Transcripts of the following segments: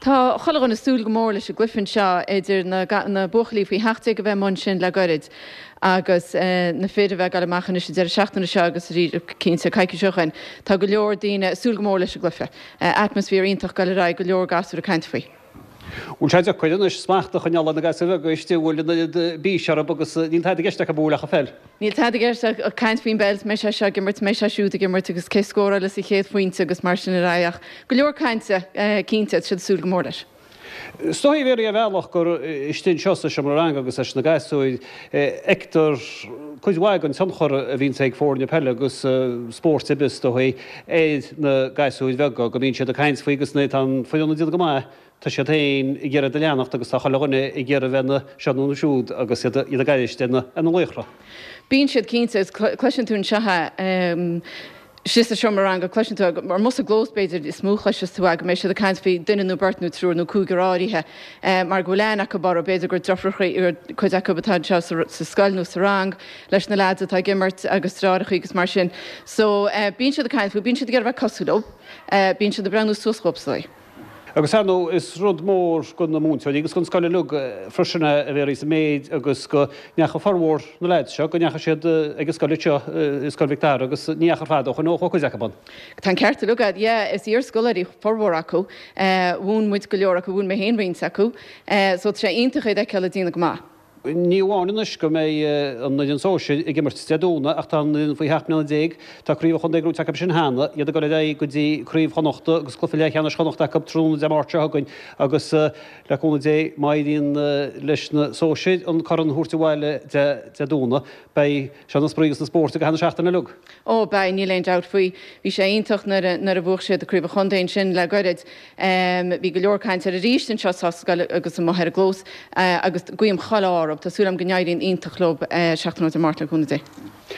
Tá chola na stúil go mór leis a glyfinn seo idir na buchalí faoi heachtaigh go bheith man sin le gorid agus na féidir bheith gal amachchan is idir seachtainna seo agus rí cinnte caiice seochain tá go leor daoine stúil go mór leis a glyfe. Atmosfér ionintach gal rá go leor gasú a caiint faoi. Ún seide chuidir is smaachta chuneala na gasú go istíúil bí sear agus níl taidir geiste a búla a fel. Níl taidir geiste a caiint faoin belt me se gimmert me siúta gimmert agus céiscóra le i chéad faointe agus mar sin raach. Go leor caiinte cinnte si súil go mór leis. Stoí bhéir a bhealach gur istín seosta sem rang agus na gasúid Hector chuidhhaig an sanchor a bhín ag fórne pelle agus spórtibis do éiad na gasúid bhega go bhín siad a caiint faoigus na an foionna díad go mai. Tá sé taon i ggéad leannacht agus tá chaáine i ggéar bhena seanúna siúd agus iad a gaiisteine an léchra. Bín siad cinnte cluisian tún sethe Sis a siomar an go cluisiú mar mus a glósbéidir is smúchleis tuag mé se a caiint fao duine bertnú trú nó cúguráíthe mar goléin a bar béidir gur drofrachaí ar chuid a batá sa scailnú sa rang leis na lead atá gimmert agus rádacha agus mar sin. So bín siad a caiint fú bín siad ggéir bheith cosúdó, bín siad a brenn súscópsai. Agus anú is rud mór gon na múnteáid, agus gon scoile lug freisinna a bhéir is méid agus go neacha farmór na leid seo, go neacha siad agus scoiliteo scoilhictar agus neachar fád chu nó chuid acaban. Tá ceirta lugad, is íor scoileirí farmór acu, bhún muid go leor acu bhún mé héonhain acu, so sé iontacha ag ceile dína go má. Níháinis go mé an an sóisi i gimmert steadúna ach tá faoi heachna déag tá críomh chun dégrú take sin hána, iad go é go dtí críomh chonochta agus clufiile cheanna chonochta cap trúna de máte hagann agus leúna dé maidíon leis na sóisiid an choran thuirtahile deúna bei se an sprígus na spórta go hena seachtainna lug. Ó bei níléon deart faoi bhí sé ionintach nar a bhuaich siad a críomh chundéin sin le goid bhí go leorcaint ar a rístin seo agus an maithir glós agus guim chalár Tásúlam gneidín iontalób seachtainna a máta chuna dé.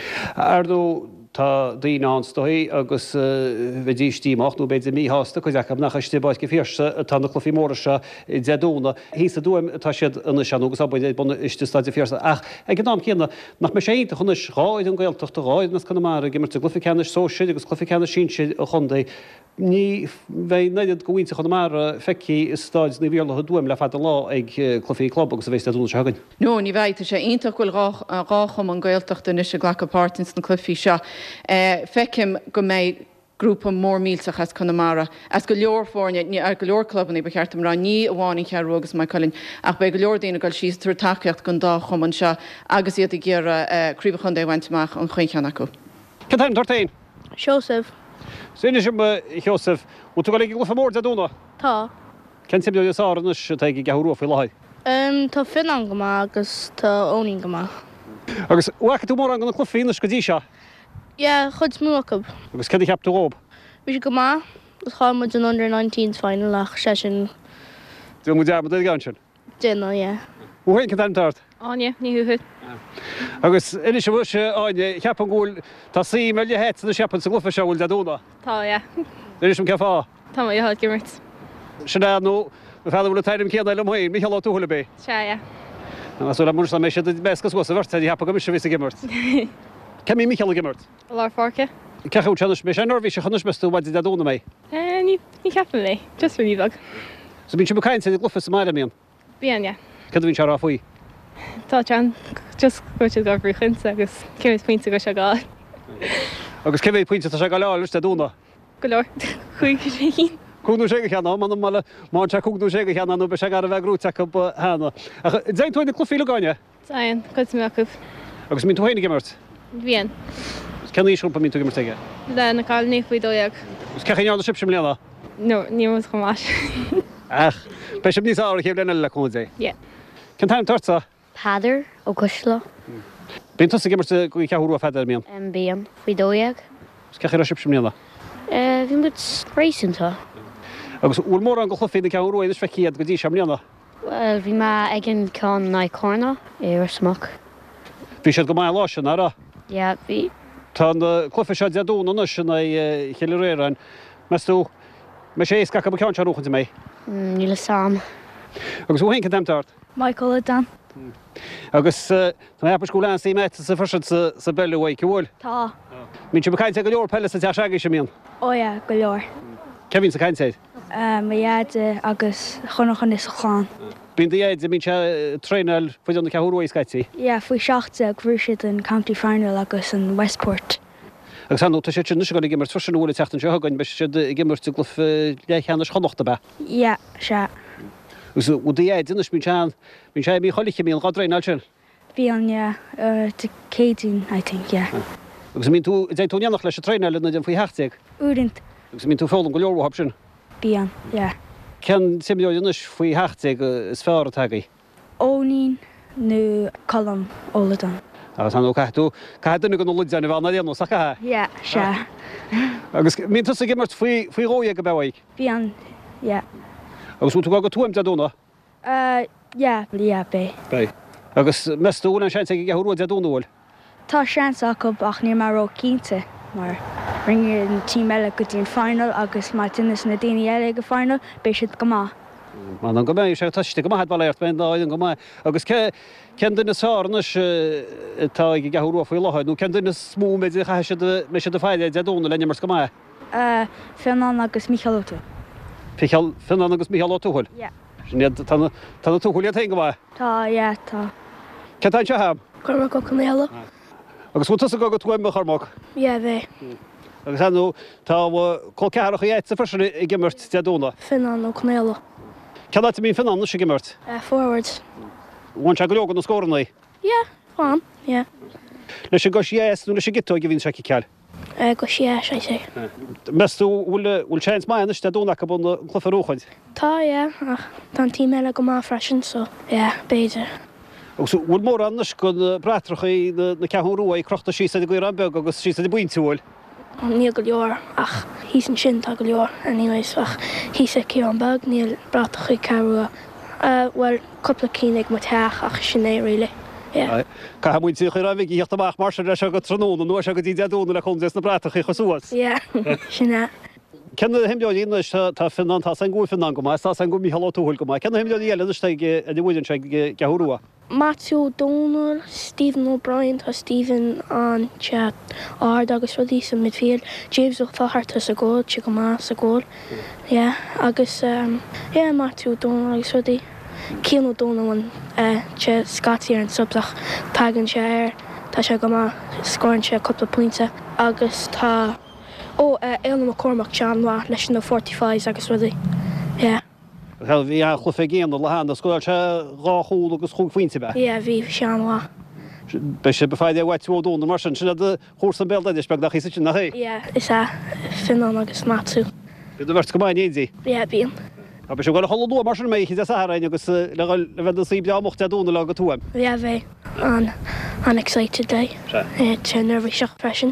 Ardú tá daoine anstóí agus bheitdítíach nó beidir míáasta chuid ach nach istibáid go fírsa tána chlufií móra se deúna. Hí a dúim tá siad ina seanúgus abbaid buna istíáid fírsa. Ach ag an dám chéanna nach me sénta chuna ráid an gailteachta ráid nas chuna mar gimmar glufi ceanna sóisiid agus clufi ceanna sinse a chundaí. Ní bheith neiad gohhainte chun mar feici stáid na bhíorla dúim le fad lá ag clufií club agus a bhééis dúna segan. No, ní bhaid sé ionintach bhfuil rácham an gailteachta is ghlacha partins na clufií seo. Feicim go méid grúpa mór mílsachas Connemara. As go leor fórne ar go leor clubban í becheartam rá ní amháin chearú agus mai colinn ach be go leor daoine gáil síos tú takeíocht gon dá chuman seo agus iad i ggéar críomh chun bhaintach an chuinchean acu. Cetáim tartaín? Joseph. Sinne sem Joseph, ú tú ag glufa mór deúna? Tá. Cen sim deú sáranas te ag gahrú fí láid? Tá finan go agus tá ónín go. Agus ucha tú mór an gona clufiínas go dtí seo? Ja, chud smúcab. Agus cedi heb tú rób? Bhí go má, gus cháid an under 19s final ach sé sin. Dú mu deab a gan sin? Dina, ja. Uhain cetáim tart? Áine, ní thuúthid. Agus inis se bhise áine cheapan gúil tá sí meile het na seapan sa glufa seúil deúna. Tá, ja. Inis sem ceá? Tá má iad gimmert. Sinna nó bhfuil bhfuil taidim céanna le mhain, Michael túla bé. Se, ja. Asú le músa mé sé bescas gosa bhirta heapa go se ví gimmert. Cemí Michael gimmert? Lár fáce? Ceú teannas mé sé nóhí se chunas bestú bhaid deúna mé. Ní ceapan lei, just for níbag. So bín se bucaint sa glufa sa maidile míon? Bíon, ja. Cad bhín se rá faoi? Tá tean, just goite go bhrúchan agus céimid pointe go se gáil. Agus céimid pointe tá se gáil leis deúna? Go leor, chuig sé cín. Cúnú sé cheanna, man mala má te cúnú sé cheanna nó be se gar a bheith grúteach go hána. Déin túinna clufií gáine? Táin, chud mé acu. Agus mín tú héna gimmert? Bhíon. Ceanna ísúmpa mín tú gimmert aige? Le na cáil ní faoi dóiag. Gus cechaála sib sem léana? No, ní mu go máis. Ach, be sem níos ára chéh lena le chuna dé? Yeah. Cen táim tarta? Padar ó Gusla. Bín tusa gimmert go ceú a feidir míon? Bíam, faoi dóiag. Gus cechar a sib sem léana? Bhí mu rééisintá. Agus bhfuil mór an go chlufií na ceú idir feichiad go dtí sem léana? Well, bhí má agin chun na córna ar smach. Bhí siad go mai lásin ara? Ja, bhí. Tá clufa se deúna sinna chéileréirein. Meú me sé éca go ceann seúchan mé? Níle sam. Agus bhhain cen tart? Michael Dan. Agus tá epascúleán sí me sa fersin sa beúhaid bhil? Tá. Mín se beáinte go leor pelle sa te seige sem míon? Ó ja, go leor. Cehín sa caiintéid? Maiad agus chunachan is cháin. Bín dhéad mín se tréil fuidir na ceúí scaití. Ja, faoi seachta ag bhrúisiid an County Final agus an Westport. Agus an tá sé nu go gimmar tuúla teachtain segain be si gimmar tú gluh lechéanna chonachta be. Ja, se. Gus dhéad dunas mín sé mí choliche míon gadréinál sin. Bhí an de céún, I think, ja. Agus mín tú túneannach leis a tréile na den faoi heteag. Úrint Agus mín tú fálam go leorhab sin. bí an, ja. Cean simúis faoi heteag is fear a tagaí. Ónín nó colm óladan. Agus an caiú caiúna go luideanna bhna déanú sacha. Ja, se. Agus mín tu gimmart faoi róí go behaig. Bhí an, ja. Agus tú go túim deúna? Ja, bé. Bei. Agus meúna an sé gehúú deúnahil. Tá sean acu ach ní mar ó cínte mar ringir an tí meile go dtíon final agus má tunas na daine eile go final bé siad go má. Man an go mé sé tuiste go maithe bailart ben áidan go mai. Agus cean duine sánas tá ag gehúú faoi lehaid, nó cean duine smú me se de fáile deúna lenne mar go mai. Finan agus Michalótu. Finan agus Michael túhil. Tá túhilí te go mai. Tá tá. Cetáin se ham? Gurma go cumhéla? Agus bú go túim me charmach. Ja, bheith. Agus anú tá có ceach éit sa frisina i gimmart deúna. Finan ó cumhéla. Ceá mín finan sé gimmart. Forwards. Bhain se go legan na scórannaí. Ja, fáin, ja. Leis go séú na sé gitó go bhín se ceall. Go sé sé. Meú bhfuil sé mai na deúna go buna chlufarúchaid. Tá, ja, ach tá tí meile go má freisin, so, ja, béidir. Agus bhfuil mór annas go bretrachaí na ceúí ag crochta sí go an beg agus sí buintúil. Níl go leor ach hí an sin tá go leor anyways ach hí sé cí an bag níl brata chu ceú well coppla cínig mu teach ach sinné riile. Ca muid tú chu rahíh íocht amach mar se se go tróna nu se go dtí deúna le chun na bratachaí chosúas. Ja, sinna. Cenne himbeáíine tá finan tá an gú finan go tá an go mí halúil go mai. Cenne himbeí eile steige a bhúidir se ceúa. Matthew Donald, Stephen O'Brien tá Stephen an chat ard agus rudí sa midfield. James O'Flaherty a ggóil si go más a ggóil. Ja, agus Matthew Donald agus rudí. Cian O'Donnell an Scotty ar an subsach tagan sé air tá sé go má scorann sé coppla pointe agus tá Élan McCormack seanhá leis na 45 agus rudí. Ja. Hel bhí a chlufa géan le hána scoil se ráthú agus chuún faointe be. Ja, bhí seanhá. Be sé befáide bhhaitúdúna mar sin sinna chósa béidir spe nach chi sin nach hé. Ja, is finan agus matú. Bhí bhirt go mai éí. Ja, bíon. A be se go choú mar mé chi aráin agus le bheit sí beachcht dúna le go túim. Ja, bheith an excited day. Te nervhí seach freisin.